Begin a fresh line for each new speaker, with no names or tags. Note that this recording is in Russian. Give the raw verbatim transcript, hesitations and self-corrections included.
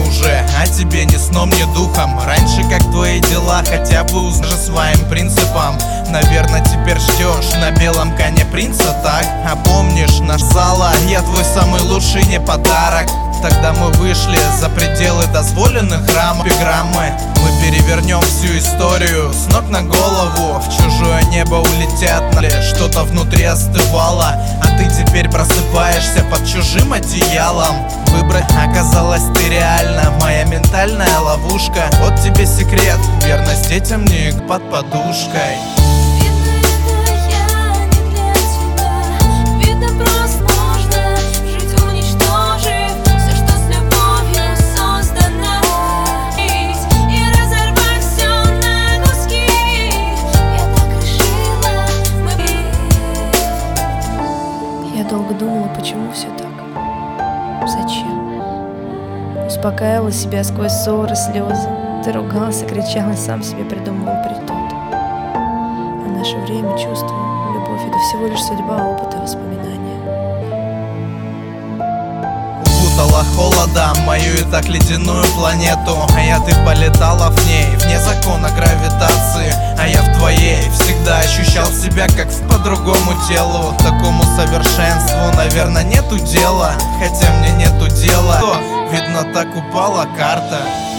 уже, а тебе ни сном, ни духом. Раньше как твои дела, хотя бы узнай своим принципам. Наверное, теперь ждешь на белом коне принца, так? А помнишь наш зала, я твой самый лучший не подарок. Тогда мы вышли за пределы дозволенных рамок. Эпиграммы мы перевернем всю историю с ног на голову. В чужое небо улетят, что-то внутри остывало, а ты теперь просыпаешься под чужим одеялом. Выбрать оказалась ты реально моя ментальная ловушка. Вот тебе секрет, верность детям не под подушкой.
Я долго думала, почему все так? Зачем? Успокаивала себя сквозь ссоры, слезы. Ты ругался, кричал и сам себе придумывал притот. А наше время, чувство, любовь — это всего лишь судьба, опыт и воспоминания.
Укутала холодом мою и так ледяную планету, а я ты полетала в ней, вне закона гравитации. А я в твоей всегда ощущал себя как по другому телу. Такому совершенству, наверное, нету дела, хотя мне нету дела. Видно, так упала карта.